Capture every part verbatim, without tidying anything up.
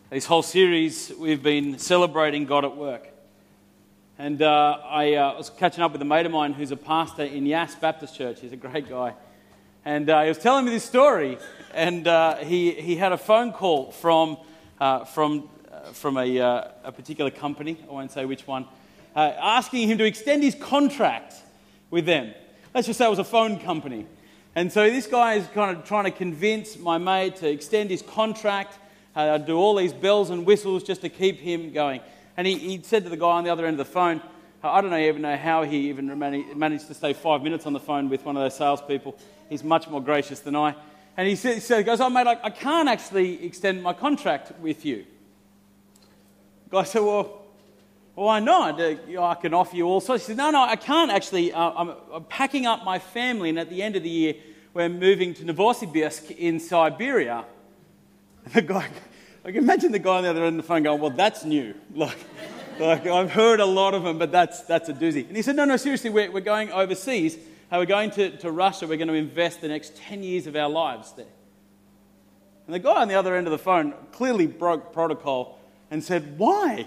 This whole series, we've been celebrating God at work. And uh, I uh, was catching up with a mate of mine who's a pastor in Yass Baptist Church. He's a great guy. And uh, he was telling me this story. And uh, he, he had a phone call from uh, from uh, from a, uh, a particular company, I won't say which one, uh, asking him to extend his contract with them. Let's just say it was a phone company. And so this guy is kind of trying to convince my mate to extend his contract, uh, do all these bells and whistles just to keep him going. And he, he said to the guy on the other end of the phone, I don't know, even know how he even managed to stay five minutes on the phone with one of those salespeople. He's much more gracious than I. And he said, he said, he goes, oh mate, I, I can't actually extend my contract with you. The guy said, well, why not? Uh, you know, I can offer you all sorts. He said, no, no, I can't actually. Uh, I'm, I'm packing up my family, and at the end of the year, we're moving to Novosibirsk in Siberia. And the guy, I can imagine the guy on the other end of the phone going, well, that's new. Like, like I've heard a lot of them, but that's that's a doozy. And he said, no, no, seriously, we're, we're going overseas. Uh, we're going to, to Russia. We're going to invest the next ten years of our lives there. And the guy on the other end of the phone clearly broke protocol and said, why?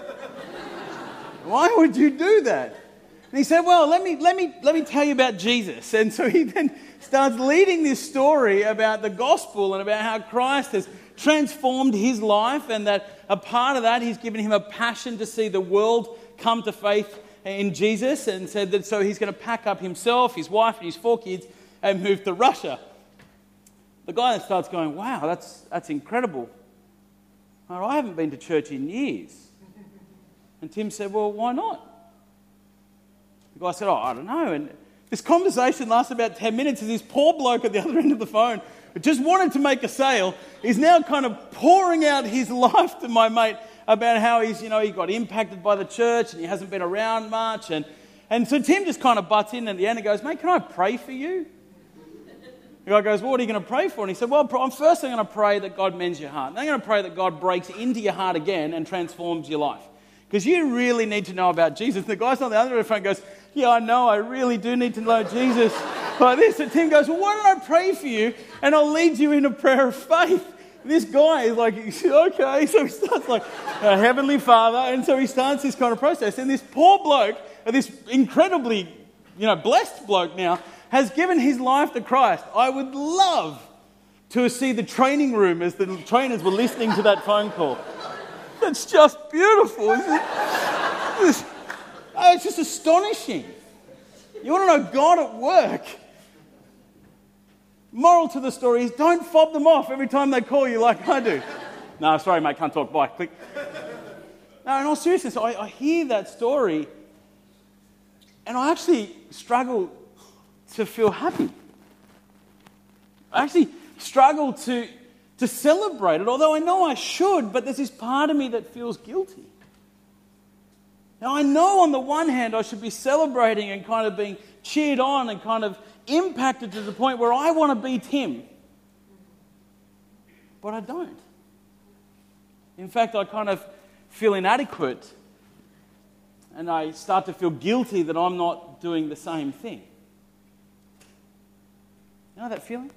Why would you do that? And he said, well, let me let me let me tell you about Jesus. And so he then starts leading this story about the gospel and about how Christ has transformed his life, and that a part of that, he's given him a passion to see the world come to faith in Jesus, and said that so he's going to pack up himself, his wife and his four kids and move to Russia. The guy that starts going, wow, that's that's incredible. Oh, I haven't been to church in years. And Tim said, well, why not? The guy said, oh, I don't know. And this conversation lasted about ten minutes as this poor bloke at the other end of the phone who just wanted to make a sale is now kind of pouring out his life to my mate about how he's, you know, he got impacted by the church and he hasn't been around much. And, and so Tim just kind of butts in at the end and goes, mate, can I pray for you? The guy goes, well, what are you going to pray for? And he said, well, I'm first I'm going to pray that God mends your heart. Then I'm going to pray that God breaks into your heart again and transforms your life. Because you really need to know about Jesus. And the guy's on the other end of the phone goes, yeah, I know, I really do need to know Jesus like this. And Tim goes, well, why don't I pray for you and I'll lead you in a prayer of faith. This guy is like, okay. So he starts like, uh, Heavenly Father. And so he starts this kind of process. And this poor bloke, this incredibly, you know, blessed bloke now, has given his life to Christ. I would love to see the training room as the trainers were listening to that phone call. It's just beautiful, isn't it? It's, oh, it's just astonishing. You want to know God at work? Moral to the story is don't fob them off every time they call you like I do. No, sorry, mate, can't talk. Bye. Click. No, in all seriousness, I, I hear that story and I actually struggle to feel happy. I actually struggle to... to celebrate it, although I know I should, but there's this part of me that feels guilty. Now, I know on the one hand I should be celebrating and kind of being cheered on and kind of impacted to the point where I want to be Tim. But I don't. In fact, I kind of feel inadequate and I start to feel guilty that I'm not doing the same thing. You know that feeling?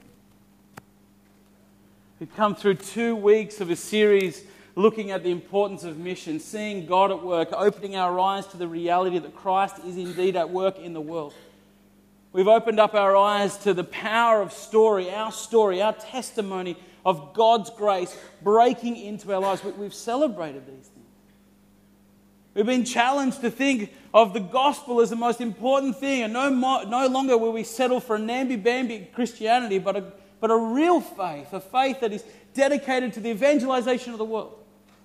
We've come through two weeks of a series looking at the importance of mission, seeing God at work, opening our eyes to the reality that Christ is indeed at work in the world. We've opened up our eyes to the power of story, our story, our testimony of God's grace breaking into our lives. We've celebrated these things. We've been challenged to think of the gospel as the most important thing, and no, more, no longer will we settle for a namby-bamby Christianity, but a But a real faith, a faith that is dedicated to the evangelization of the world.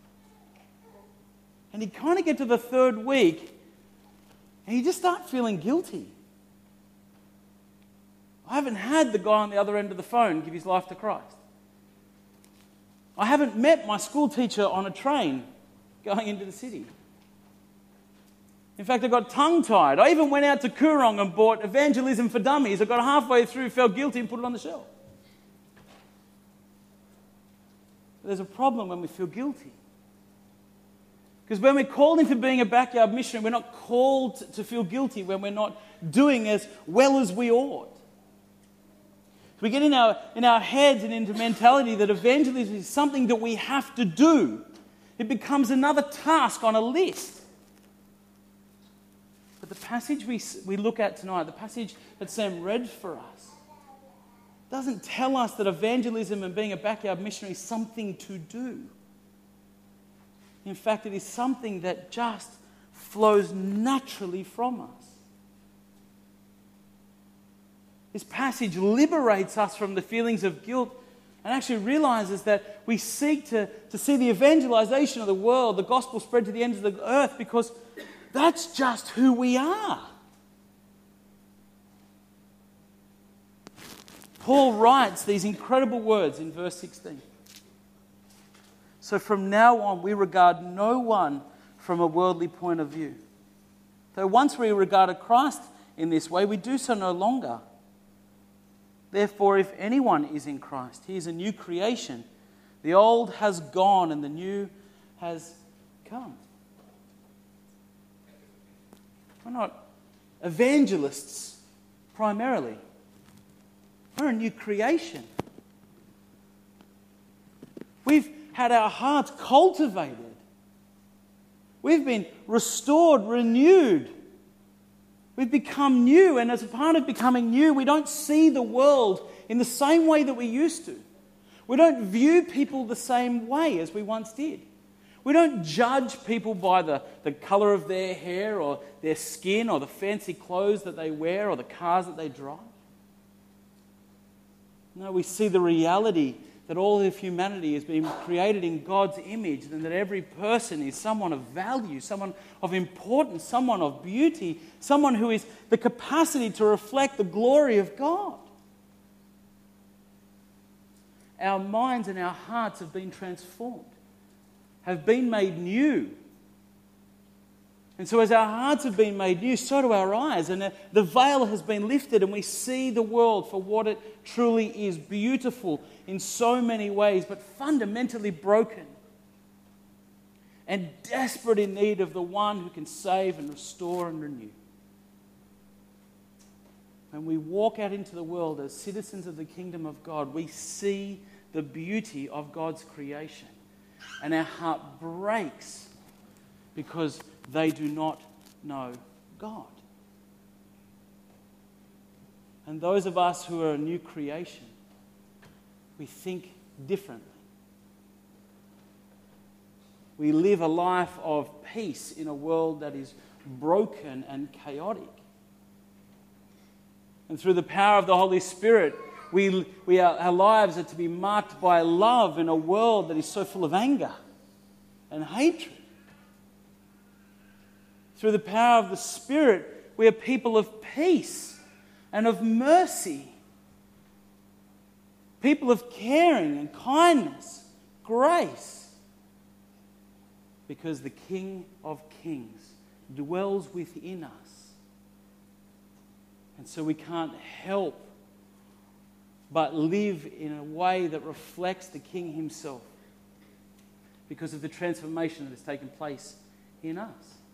And you kind of get to the third week and you just start feeling guilty. I haven't had the guy on the other end of the phone give his life to Christ. I haven't met my school teacher on a train going into the city. In fact, I got tongue-tied. I even went out to Coorong and bought Evangelism for Dummies. I got halfway through, felt guilty and put it on the shelf. There's a problem when we feel guilty. Because when we're called into being a backyard missionary, we're not called to feel guilty when we're not doing as well as we ought. We get in our, in our heads and into mentality that evangelism is something that we have to do. It becomes another task on a list. But the passage we, we look at tonight, the passage that Sam read for us, doesn't tell us that evangelism and being a backyard missionary is something to do. In fact, it is something that just flows naturally from us. This passage liberates us from the feelings of guilt and actually realizes that we seek to, to see the evangelization of the world, the gospel spread to the ends of the earth, because that's just who we are. Paul writes these incredible words in verse sixteen. So from now on, we regard no one from a worldly point of view. Though once we regarded Christ in this way, we do so no longer. Therefore, if anyone is in Christ, he is a new creation. The old has gone and the new has come. We're not evangelists primarily. We're a new creation. We've had our hearts cultivated. We've been restored, renewed. We've become new, and as a part of becoming new, we don't see the world in the same way that we used to. We don't view people the same way as we once did. We don't judge people by the, the colour of their hair or their skin or the fancy clothes that they wear or the cars that they drive. No, we see the reality that all of humanity has been created in God's image, and that every person is someone of value, someone of importance, someone of beauty, someone who is the capacity to reflect the glory of God. Our minds and our hearts have been transformed, have been made new. And so as our hearts have been made new, so do our eyes. And the veil has been lifted and we see the world for what it truly is. Beautiful in so many ways, but fundamentally broken. And desperate in need of the one who can save and restore and renew. When we walk out into the world as citizens of the kingdom of God, we see the beauty of God's creation. And our heart breaks because they do not know God. And those of us who are a new creation, we think differently. We live a life of peace in a world that is broken and chaotic. And through the power of the Holy Spirit, we, we are, our lives are to be marked by love in a world that is so full of anger and hatred. Through the power of the Spirit, we are people of peace and of mercy. People of caring and kindness, grace. Because the King of Kings dwells within us. And so we can't help but live in a way that reflects the King himself. Because of the transformation that has taken place in us.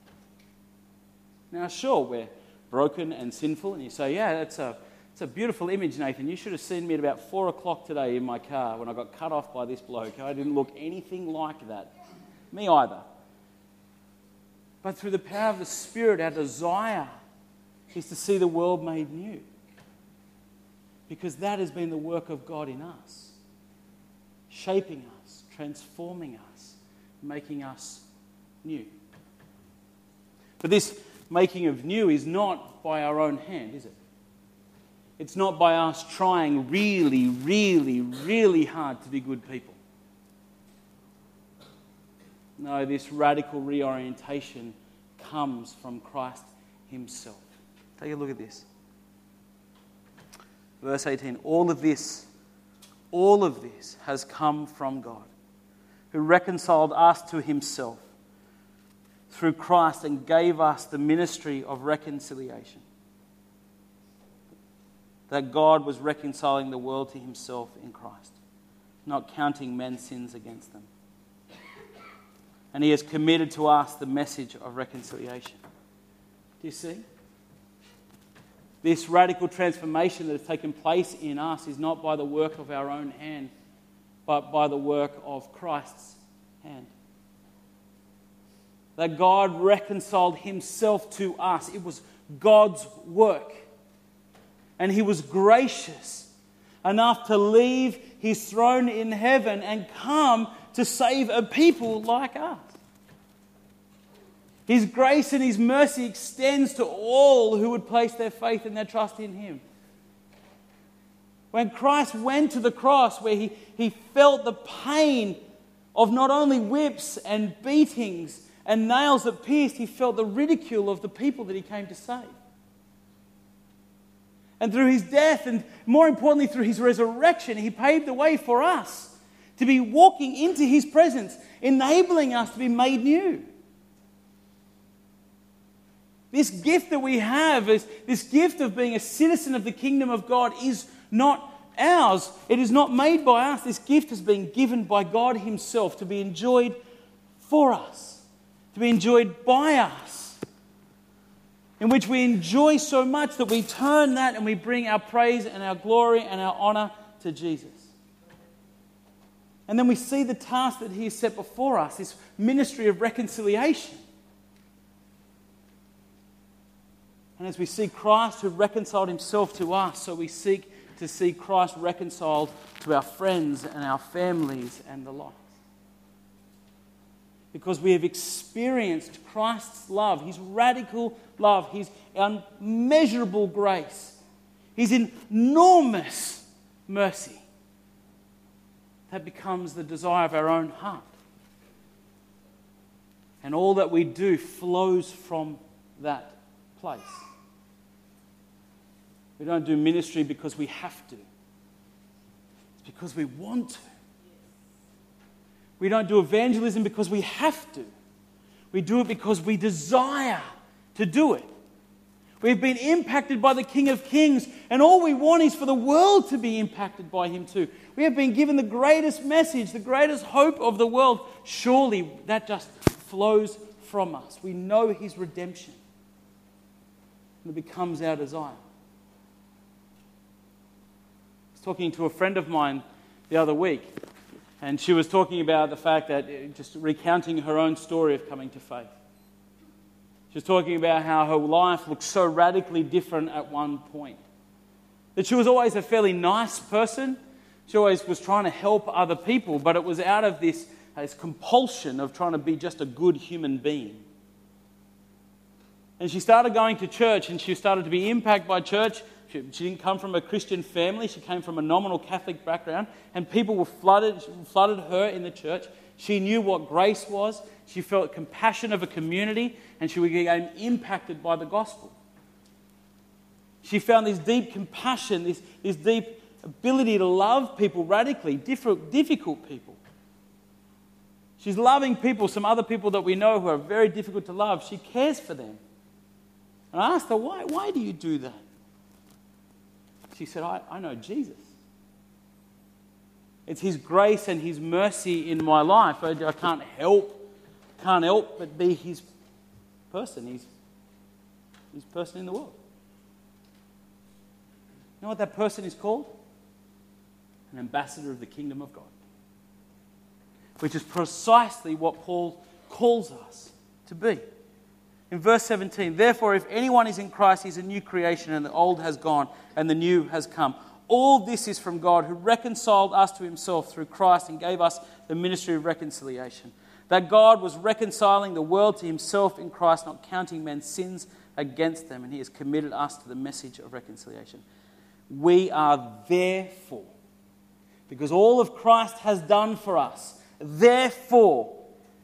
Now, sure, we're broken and sinful, and you say, yeah, that's a, that's a beautiful image, Nathan. You should have seen me at about four o'clock today in my car when I got cut off by this bloke. I didn't look anything like that. Me either. But through the power of the Spirit, our desire is to see the world made new. Because that has been the work of God in us. Shaping us, transforming us, making us new. But this making of new is not by our own hand, is it? It's not by us trying really, really, really hard to be good people. No, this radical reorientation comes from Christ himself. Take a look at this. Verse eighteen, all of this, all of this has come from God, who reconciled us to himself through Christ and gave us the ministry of reconciliation. That God was reconciling the world to himself in Christ, not counting men's sins against them. And he has committed to us the message of reconciliation. Do you see? This radical transformation that has taken place in us is not by the work of our own hand, but by the work of Christ's hand. that God reconciled himself to us. It was God's work. And he was gracious enough to leave his throne in heaven and come to save a people like us. His grace and his mercy extends to all who would place their faith and their trust in him. When Christ went to the cross, where he, he felt the pain of not only whips and beatings and nails that pierced, he felt the ridicule of the people that he came to save. And through his death, and more importantly through his resurrection, he paved the way for us to be walking into his presence, enabling us to be made new. This gift that we have, is, this gift of being a citizen of the kingdom of God, is not ours. It is not made by us. This gift has been given by God himself to be enjoyed for us, to be enjoyed by us, in which we enjoy so much that we turn that and we bring our praise and our glory and our honor to Jesus. And then we see the task that he has set before us, this ministry of reconciliation. And as we see Christ who reconciled himself to us, so we seek to see Christ reconciled to our friends and our families and the like. Because we have experienced Christ's love, his radical love, his unmeasurable grace, his enormous mercy. That becomes the desire of our own heart. And all that we do flows from that place. We don't do ministry because we have to. It's because we want to. We don't do evangelism because we have to. We do it because we desire to do it. We've been impacted by the King of Kings, and all we want is for the world to be impacted by him too. We have been given the greatest message, the greatest hope of the world. Surely that just flows from us. We know his redemption. And it becomes our desire. Talking to a friend of mine the other week, and she was talking about the fact that, just recounting her own story of coming to faith. She was talking about how her life looked so radically different at one point. That she was always a fairly nice person. She always was trying to help other people, but it was out of this, this compulsion of trying to be just a good human being. And she started going to church, and she started to be impacted by church. She, she didn't come from a Christian family. She came from a nominal Catholic background, and people were flooded, flooded her in the church. She knew what grace was. She felt compassion of a community, and she became impacted by the gospel. She found this deep compassion, this, this deep ability to love people radically, different, difficult people. She's loving people, some other people that we know who are very difficult to love. She cares for them. And I asked her, why, why do you do that? She said, I, I know Jesus. It's his grace and his mercy in my life. I, I can't help, can't help but be his person. He's his person in the world. You know what that person is called? An ambassador of the kingdom of God. Which is precisely what Paul calls us to be. In verse seventeen, therefore, if anyone is in Christ, he's a new creation, and the old has gone and the new has come. All this is from God, who reconciled us to himself through Christ and gave us the ministry of reconciliation. That God was reconciling the world to himself in Christ, not counting men's sins against them, and he has committed us to the message of reconciliation. We are therefore, because all of Christ has done for us, therefore,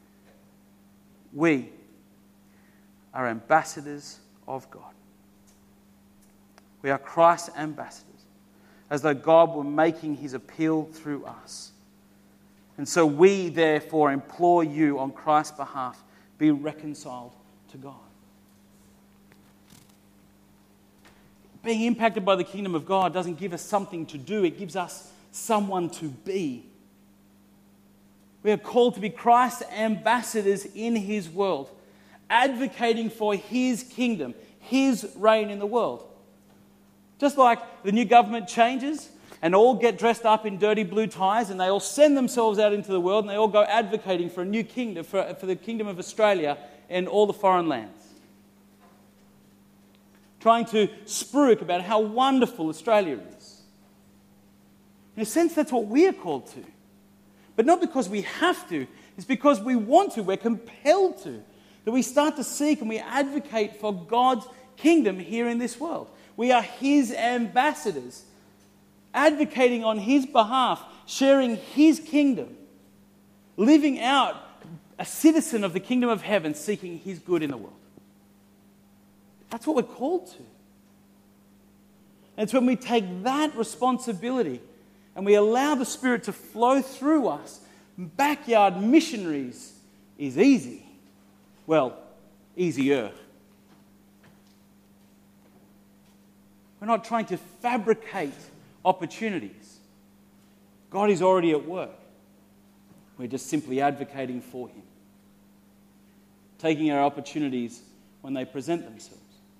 we are ambassadors of God. We are Christ's ambassadors, as though God were making his appeal through us. And so we, therefore, implore you on Christ's behalf, be reconciled to God. Being impacted by the kingdom of God doesn't give us something to do, it gives us someone to be. We are called to be Christ's ambassadors in his world, advocating for his kingdom, his reign in the world. Just like the new government changes, and all get dressed up in dirty blue ties, and they all send themselves out into the world, and they all go advocating for a new kingdom, for, for the kingdom of Australia and all the foreign lands. Trying to spruik about how wonderful Australia is. In a sense, that's what we are called to. But not because we have to, it's because we want to, we're compelled to. That we start to seek and we advocate for God's kingdom here in this world. We are His ambassadors, advocating on His behalf, sharing His kingdom, living out a citizen of the kingdom of heaven, seeking His good in the world. That's what we're called to. And it's when we take that responsibility and we allow the Spirit to flow through us, backyard missionaries is easy. Well, easier. We're not trying to fabricate opportunities. God is already at work. We're just simply advocating for Him. Taking our opportunities when they present themselves.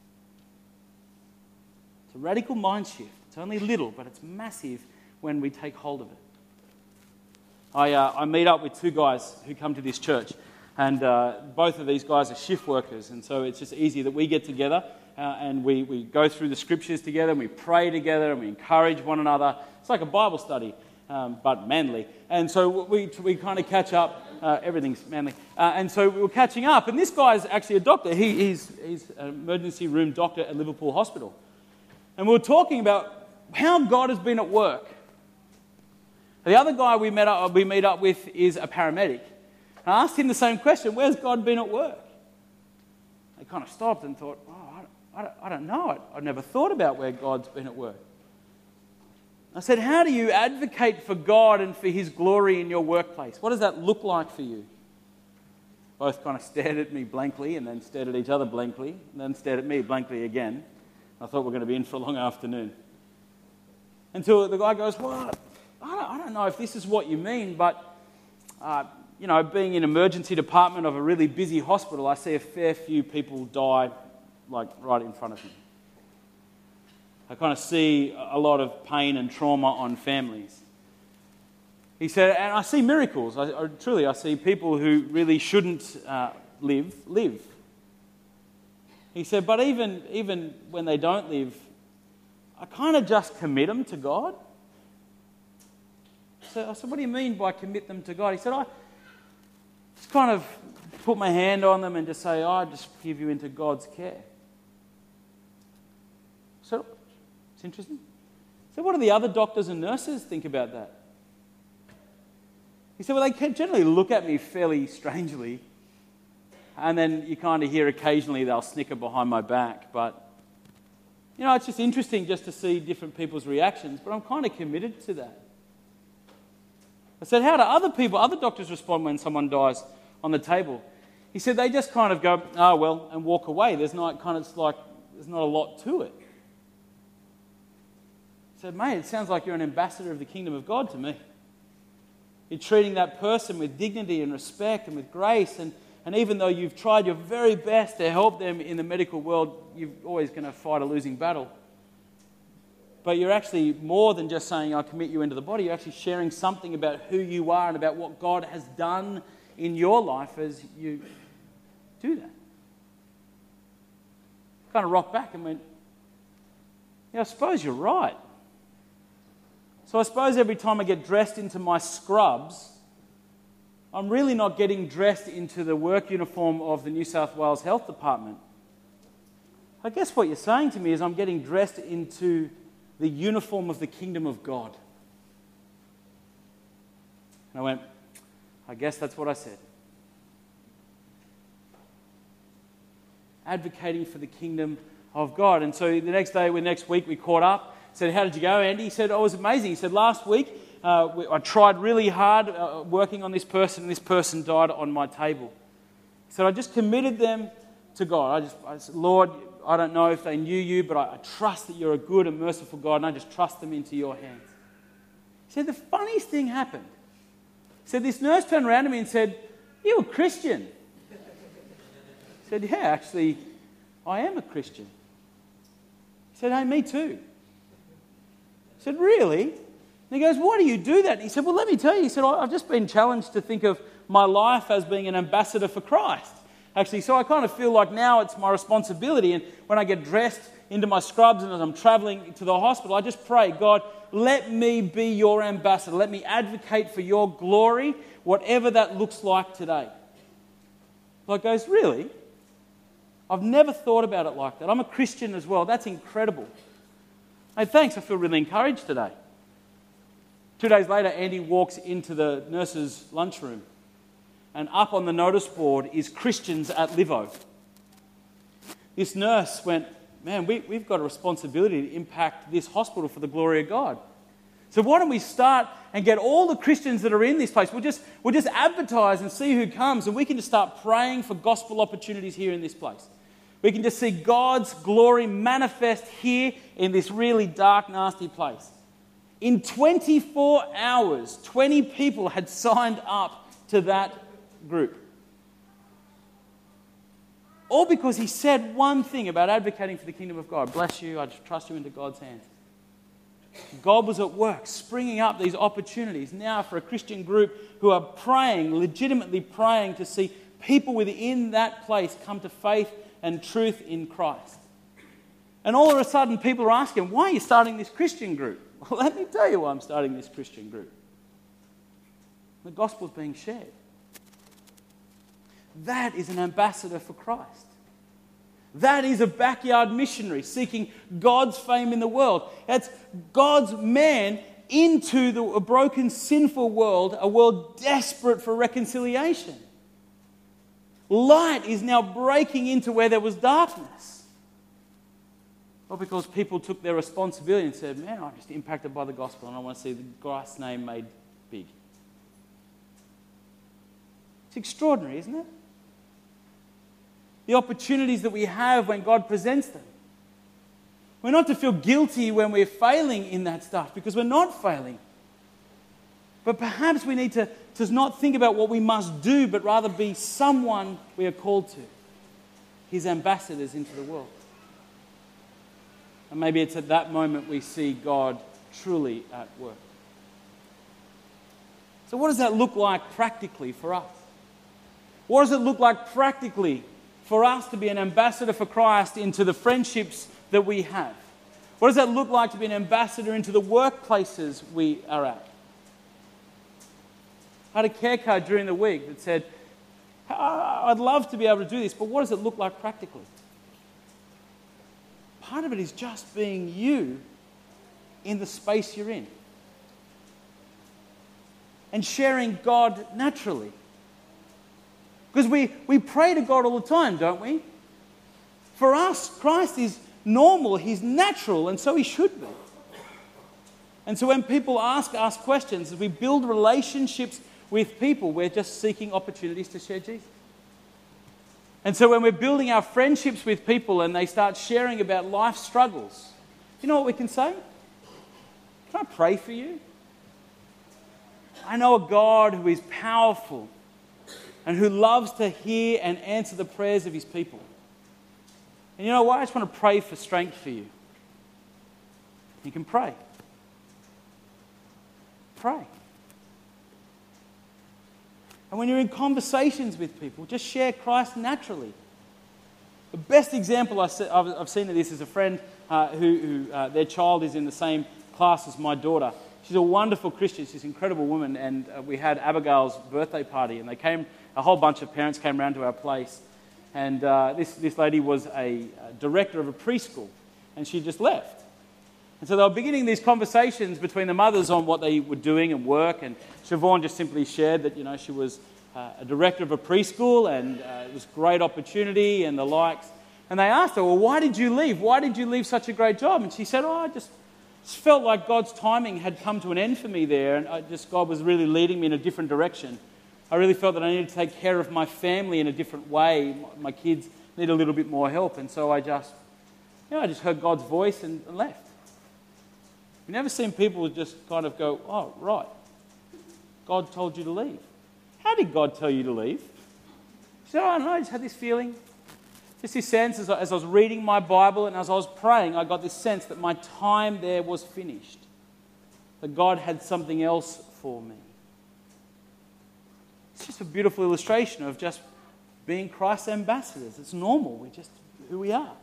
It's a radical mind shift. It's only little, but it's massive when we take hold of it. I, uh, I meet up with two guys who come to this church, and uh, both of these guys are shift workers, and so it's just easy that we get together uh, and we, we go through the scriptures together, and we pray together, and we encourage one another. It's like a Bible study, um, but manly. And so we, we kind of catch up. Uh, everything's manly. Uh, and so we were catching up, and this guy's actually a doctor. He, he's, he's an emergency room doctor at Liverpool Hospital. And we were talking about how God has been at work. The other guy we met up, we meet up with is a paramedic. And I asked him the same question, where's God been at work? He kind of stopped and thought, oh, I don't, I don't, I don't know. I, I've never thought about where God's been at work. I said, how do you advocate for God and for His glory in your workplace? What does that look like for you? Both kind of stared at me blankly and then stared at each other blankly and then stared at me blankly again. I thought we were going to be in for a long afternoon. Until the guy goes, well, I don't, I don't know if this is what you mean, but, uh, you know, being in emergency department of a really busy hospital, I see a fair few people die, like, right in front of me. I kind of see a lot of pain and trauma on families. He said, and I see miracles. I, I, truly, I see people who really shouldn't uh, live, live. He said, but even, even when they don't live, I kind of just commit them to God. So I said, what do you mean by commit them to God? He said, I just kind of put my hand on them and just say, I just give you into God's care. So it's interesting. So what do the other doctors and nurses think about that? He said, well, they generally look at me fairly strangely. And then you kind of hear occasionally they'll snicker behind my back. But, you know, it's just interesting just to see different people's reactions. But I'm kind of committed to that. I said, how do other people, other doctors respond when someone dies on the table? He said, they just kind of go, oh, well, and walk away. There's not kind of like, there's not a lot to it. I said, mate, it sounds like you're an ambassador of the kingdom of God to me. You're treating that person with dignity and respect and with grace. And, and even though you've tried your very best to help them in the medical world, you're always going to fight a losing battle. But you're actually more than just saying, I'll commit you into the body. You're actually sharing something about who you are and about what God has done in your life as you do that. Kind of rocked back and went, yeah, I suppose you're right. So I suppose every time I get dressed into my scrubs, I'm really not getting dressed into the work uniform of the New South Wales Health Department. I guess what you're saying to me is I'm getting dressed into the uniform of the kingdom of God. And I went, I guess that's what I said. Advocating for the kingdom of God. And so the next day, the next week, we caught up. Said, how did you go, Andy? He said, oh, it was amazing. He said, last week, uh, we, I tried really hard uh, working on this person, and this person died on my table. He said, I just committed them to God. I just, I said, Lord, I don't know if they knew you, but I, I trust that you're a good and merciful God, and I just trust them into your hands. He said, the funniest thing happened. He said, this nurse turned around to me and said, you're a Christian. I said, yeah, actually, I am a Christian. He said, hey, me too. I said, really? And he goes, why do you do that? And he said, well, let me tell you. He said, I've just been challenged to think of my life as being an ambassador for Christ. Actually, so I kind of feel like now it's my responsibility. And when I get dressed into my scrubs and as I'm traveling to the hospital, I just pray, God, let me be your ambassador. Let me advocate for your glory, whatever that looks like today. Like goes, really? I've never thought about it like that. I'm a Christian as well. That's incredible. Hey, thanks. I feel really encouraged today. Two days later, Andy walks into the nurse's lunchroom, and up on the notice board is Christians at Livo. This nurse went, man, we, we've got a responsibility to impact this hospital for the glory of God. So why don't we start and get all the Christians that are in this place? We'll just, we'll just advertise and see who comes, and we can just start praying for gospel opportunities here in this place. We can just see God's glory manifest here in this really dark, nasty place. In twenty-four hours, twenty people had signed up to that group. All because he said one thing about advocating for the kingdom of God. Bless you, I trust you into God's hands. God was at work, springing up these opportunities now for a Christian group who are praying, legitimately praying to see people within that place come to faith and truth in Christ. And all of a sudden people are asking, why are you starting this Christian group? Well, let me tell you why I'm starting this Christian group. The gospel's being shared. That is an ambassador for Christ. That is a backyard missionary seeking God's fame in the world. That's God's man into the, a broken, sinful world, a world desperate for reconciliation. Light is now breaking into where there was darkness. Well, because people took their responsibility and said, man, I'm just impacted by the gospel and I want to see the Christ's name made big. It's extraordinary, isn't it? The opportunities that we have when God presents them. We're not to feel guilty when we're failing in that stuff, because we're not failing. But perhaps we need to, to not think about what we must do, but rather be someone we are called to. His ambassadors into the world. And maybe it's at that moment we see God truly at work. So what does that look like practically for us? What does it look like practically for us to be an ambassador for Christ into the friendships that we have? What does that look like to be an ambassador into the workplaces we are at? I had a care card during the week that said, I'd love to be able to do this, but what does it look like practically? Part of it is just being you in the space you're in. And sharing God naturally. Because we, we pray to God all the time, don't we? For us, Christ is normal, He's natural, and so He should be. And so when people ask us questions, as we build relationships with people, we're just seeking opportunities to share Jesus. And so when we're building our friendships with people and they start sharing about life struggles, you know what we can say? Can I pray for you? I know a God who is powerful and who loves to hear and answer the prayers of His people. And you know what? I just want to pray for strength for you. You can pray. Pray. And when you're in conversations with people, just share Christ naturally. The best example I've seen of this is a friend uh, who, who uh, their child is in the same class as my daughter. She's a wonderful Christian. She's an incredible woman. And uh, we had Abigail's birthday party, and they came. A whole bunch of parents came around to our place. And uh, this, this lady was a, a director of a preschool, and she just left. And so they were beginning these conversations between the mothers on what they were doing and work. And Siobhan just simply shared that, you know, she was uh, a director of a preschool and uh, it was a great opportunity and the likes. And they asked her, well, why did you leave? Why did you leave such a great job? And she said, oh, I just, just felt like God's timing had come to an end for me there. And I just, God was really leading me in a different direction. I really felt that I needed to take care of my family in a different way. My kids need a little bit more help. And so I just, you know, I just heard God's voice and, and left. We've never seen people just kind of go, oh, right, God told you to leave. How did God tell you to leave? She said, oh, I don't know, I just had this feeling. Just this sense as I, as I was reading my Bible and as I was praying, I got this sense that my time there was finished. that God had something else for me. It's just a beautiful illustration of just being Christ's ambassadors. It's normal. We're just who we are.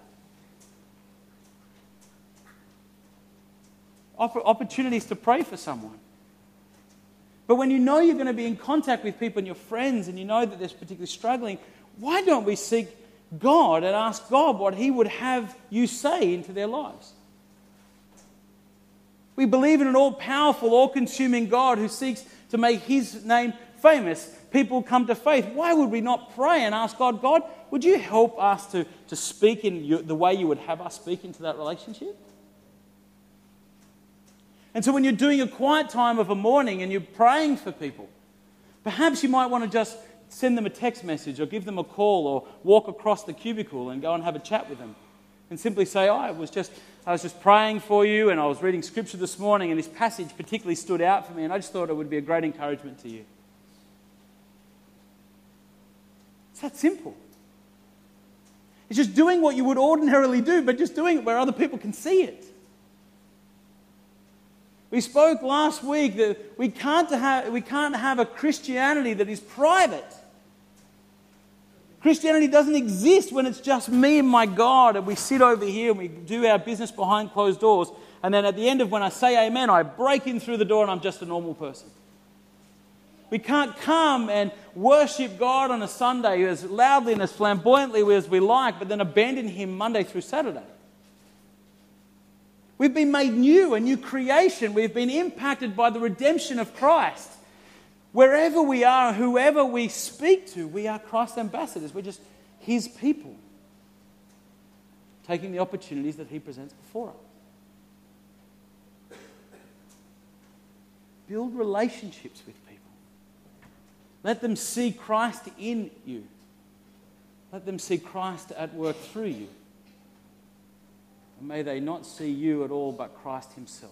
Opp- opportunities to pray for someone. But when you know you're going to be in contact with people and your friends and you know that they're particularly struggling, why don't we seek God and ask God what He would have you say into their lives? We believe in an all-powerful, all-consuming God who seeks to make His name famous. People come to faith. Why would we not pray and ask God, God, would you help us to, to speak in you, the way you would have us speak into that relationship? And so when you're doing a quiet time of a morning and you're praying for people, perhaps you might want to just send them a text message or give them a call or walk across the cubicle and go and have a chat with them and simply say, oh, I was just I was just praying for you and I was reading scripture this morning and this passage particularly stood out for me and I just thought it would be a great encouragement to you. It's that simple. It's just doing what you would ordinarily do, but just doing it where other people can see it. We spoke last week that we can't have, we can't have a Christianity that is private. Christianity doesn't exist when it's just me and my God and we sit over here and we do our business behind closed doors and then at the end of when I say amen, I break in through the door and I'm just a normal person. We can't come and worship God on a Sunday as loudly and as flamboyantly as we like, but then abandon Him Monday through Saturday. We've been made new, a new creation. We've been impacted by the redemption of Christ. Wherever we are, whoever we speak to, we are Christ's ambassadors. We're just His people, taking the opportunities that He presents before us. Build relationships with people. Let them see Christ in you. Let them see Christ at work through you. And may they not see you at all but Christ Himself.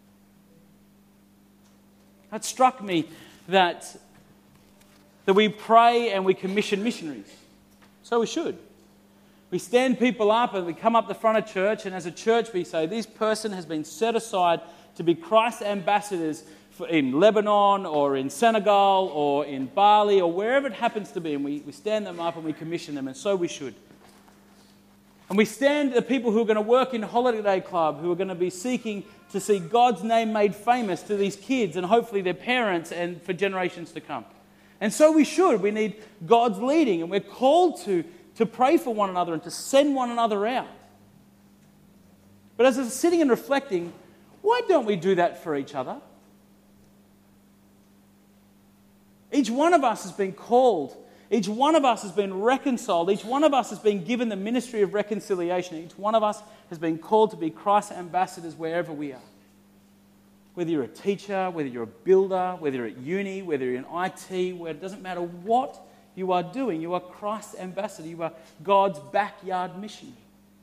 It struck me that, that we pray and we commission missionaries. So we should. We stand people up and we come up the front of church, and as a church we say, this person has been set aside to be Christ's ambassadors for, in Lebanon or in Senegal or in Bali or wherever it happens to be, and we, we stand them up and we commission them, and so we should. And we stand the people who are going to work in Holiday Club, who are going to be seeking to see God's name made famous to these kids and hopefully their parents and for generations to come. And so we should. We need God's leading, and we're called to, to pray for one another and to send one another out. But as I was sitting and reflecting, why don't we do that for each other? Each one of us has been called. Each one of us has been reconciled. Each one of us has been given the ministry of reconciliation. Each one of us has been called to be Christ's ambassadors wherever we are. Whether you're a teacher, whether you're a builder, whether you're at uni, whether you're in I T, where it doesn't matter what you are doing, you are Christ's ambassador. You are God's backyard missionary.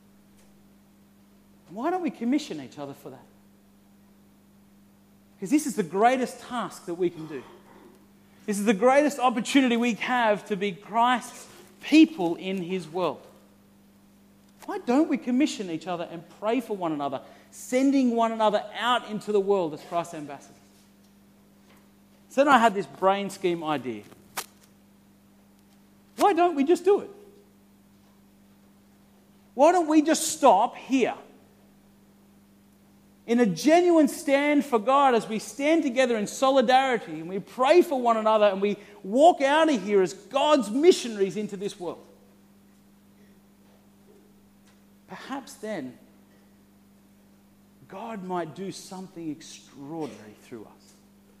Why don't we commission each other for that? Because this is the greatest task that we can do. This is the greatest opportunity we have to be Christ's people in His world. Why don't we commission each other and pray for one another, sending one another out into the world as Christ's ambassadors? So then I had this brain scheme idea. Why don't we just do it? Why don't we just stop here? In a genuine stand for God, as we stand together in solidarity and we pray for one another and we walk out of here as God's missionaries into this world. Perhaps then God might do something extraordinary through us.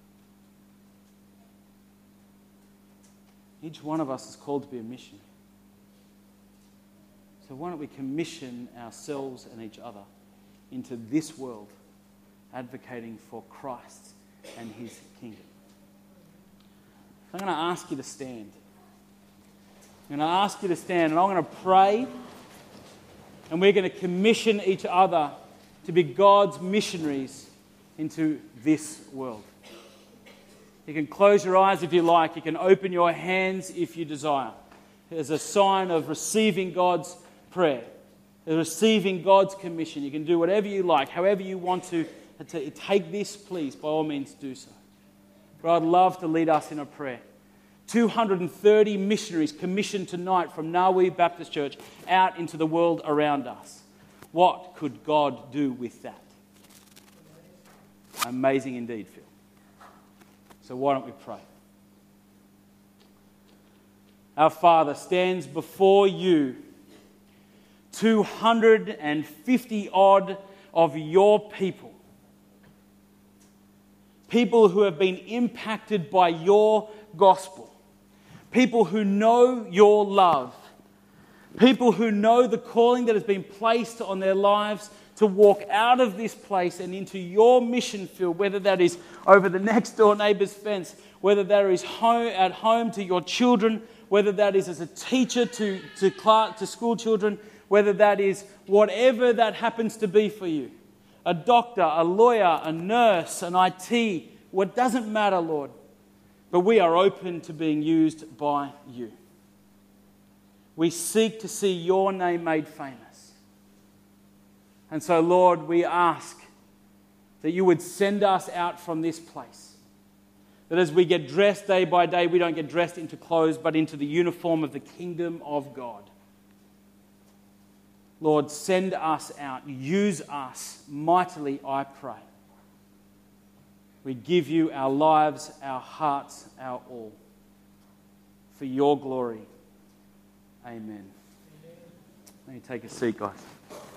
Each one of us is called to be a missionary. So why don't we commission ourselves and each other into this world, advocating for Christ and His kingdom? I'm going to ask you to stand. I'm going to ask you to stand, and I'm going to pray, and we're going to commission each other to be God's missionaries into this world. You can close your eyes if you like. You can open your hands if you desire. As a sign of receiving God's prayer, receiving God's commission. You can do whatever you like, however you want to to take this, please, by all means do so. But I'd love to lead us in a prayer. two hundred thirty missionaries commissioned tonight from Naui Baptist Church out into the world around us. What could God do with that? Amazing indeed, Phil. So why don't we pray? Our Father stands before you, two hundred fifty odd of your people. People who have been impacted by your gospel. People who know your love. People who know the calling that has been placed on their lives to walk out of this place and into your mission field, whether that is over the next door neighbour's fence, whether that is home, at home to your children, whether that is as a teacher to, to, class, to school children, whether that is whatever that happens to be for you. A doctor, a lawyer, a nurse, an I T, what doesn't matter, Lord. But we are open to being used by you. We seek to see your name made famous. And so, Lord, we ask that you would send us out from this place. That as we get dressed day by day, we don't get dressed into clothes, but into the uniform of the kingdom of God. Lord, send us out. Use us mightily, I pray. We give you our lives, our hearts, our all. For your glory. Amen. Let me take a seat, guys.